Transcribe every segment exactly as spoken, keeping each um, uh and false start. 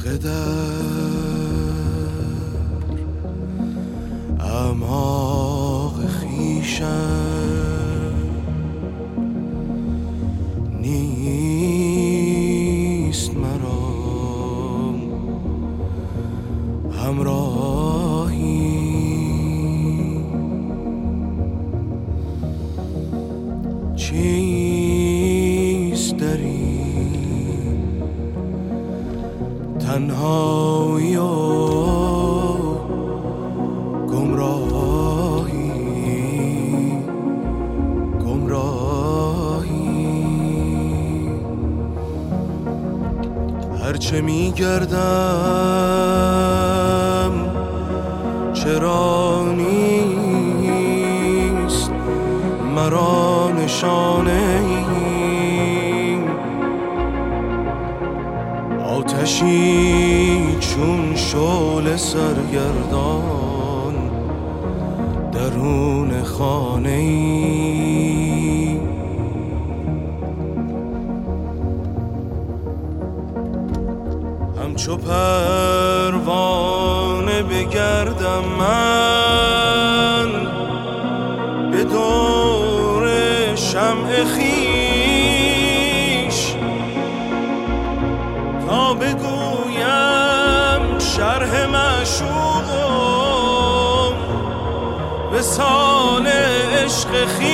اعماق خویشم نیست مرا همراهی، چیست داری تنهایی و گمراهی گمراهی. هرچه می گردم چرا نیست مرا نشانه ای، آتشی چون شعله سرگردان درون خانه ای. همچو پروانه بگردم من به دور شمع خویش، تا بگویم شرح معشوقم به سال عشق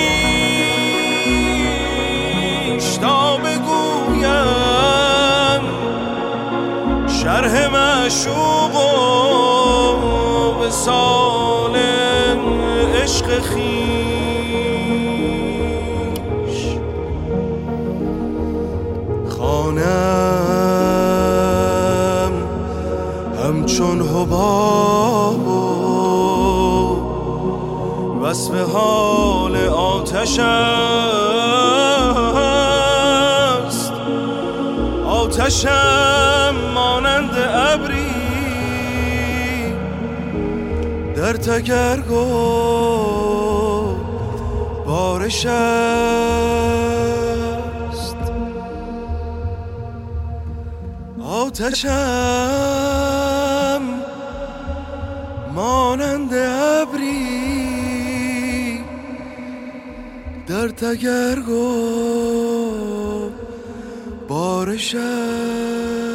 خویش، تا بگویم شرح معشوقم به سال عشق خویش. خانم همچون حباب وصف حال آتش است، آتشم مانند ابری در تگرگ و بارش است، آتشم مانند ابری در تگرگ و بارش است.